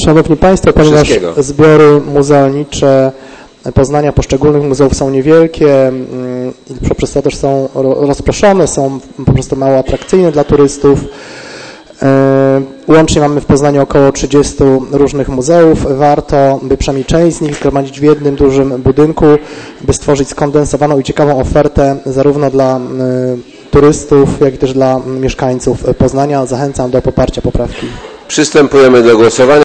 Szanowni Państwo, ponieważ zbiory muzealnicze Poznania poszczególnych muzeów są niewielkie i przez to też są rozproszone, są po prostu mało atrakcyjne dla turystów. Łącznie mamy w Poznaniu około 30 różnych muzeów. Warto, by przynajmniej część z nich zgromadzić w jednym dużym budynku, by stworzyć skondensowaną i ciekawą ofertę zarówno dla turystów, jak i też dla mieszkańców Poznania. Zachęcam do poparcia poprawki. Przystępujemy do głosowania.